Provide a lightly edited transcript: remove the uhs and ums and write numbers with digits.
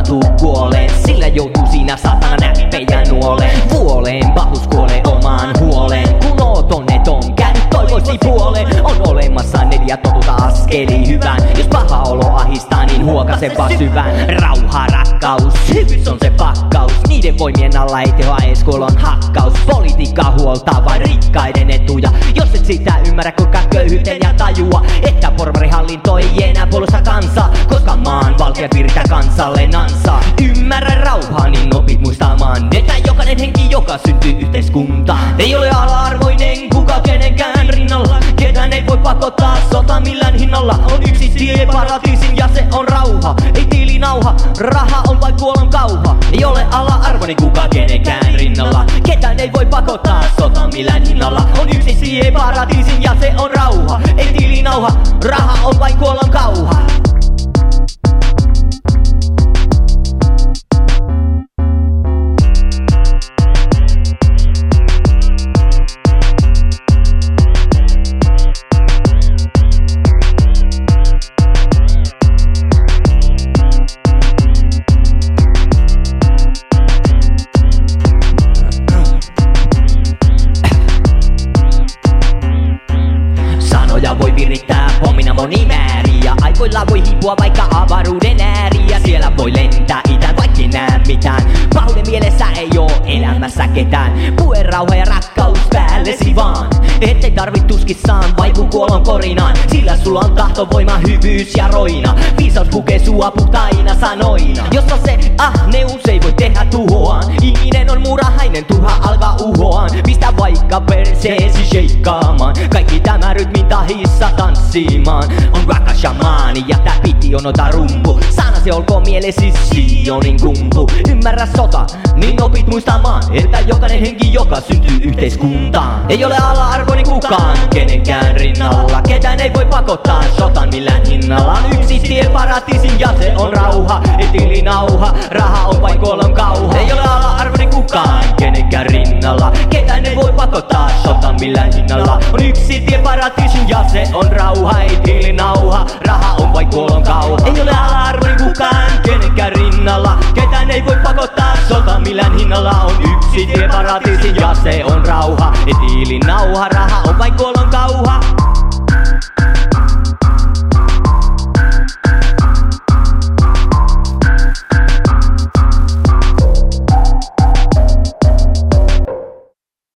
joutuu kuoleen, sillä joutuu siinä satana näppejä nuoleen. Vuoleen pahuus kuolee omaan huoleen, kun oot onneton käynyt toivoisi puoleen. On olemassa 4 totuta askeli hyvään, jos paha olo ahistaa niin huokase vaan syvään. Rauha, rakkaus, hyvyys on se pakkaus, niiden voimien alla ei tehoa ees kuolon hakkaus. Politiikka huoltaa vain rikkaiden etuja, jos et sitä ymmärrä kuinka köyhyyteen ja tajua, että porvarihallinto ei enää puolusta kansaa, koska maan valkeat virtaa kansalle nansaa. Ymmärrä rauhaa, niin opit muistamaan, että jokainen henki, joka syntyy yhteiskuntaan, ei ole ala-arvoinen kuka kenenkään rinnalla. Ketään ei voi pakottaa sota millään hinnalla. On yksi tie paratiisin ja se on rauha, ei tiilinauha, raha on vain kuolon kauha. Ei ole ala-arvoinen kuka kenenkään rinnalla. Ketään ei voi pakottaa sota millään hinnalla. On yksi tie paratiisin ja se on rauha, ei tiilinauha, raha on vain kuolon kauha. Sanoja voi virittää pommina monimääriä, aivoilla voi hiipua vaikka avaruuden ääriä. Siellä voi lentää itään vaikka näe mitään, pahuuden mielessä ei oo elämässä ketään. Pue rauha ja rakkaus päällesi vaan, ettei tarvit tuskissaan vaipu kuolon korinaan. Sillä sulla on tahto, voima, hyvyys ja roina, viisaus pukee sua puhtaina sanoina. Jossa se ahneus ei voi tehdä tuhoaan, ihminen on murahainen, turha alkaa uhoaan. Pistä vaikka perseesi sheikkaamaan, kaikki tämä rytmin tahissa tanssimaan. On rakas shamaani ja tää piti on ota rumpu, sana se olkoon mielesi Sionin kumpu. Ymmärrä sota, niin opit muistamaan, että jokainen henki, joka syntyy yhteiskuntaan, ei ole ala-arvoinen kukaan kenenkään rinnalla. Ketään ei voi pakottaa sotan millään hinnalla. On yksi tie paratiisin ja se on rauha, ei tilinauha, raha on vain kuolon kauha. Ei ole ala-arvoinen kukaan kenenkään rinnalla. Ketään ei voi pakottaa sotan millään hinnalla. On yksi tie paratiisin ja se on rauha, ei tilinauha, raha on vain kuolon kauha. Ei ole ala-arvoinen kukaan kenenkään rinnalla. Ketään ei voi pakottaa sotan millään hinnalla. On yksi tie paratiisin ja se on rauha, ei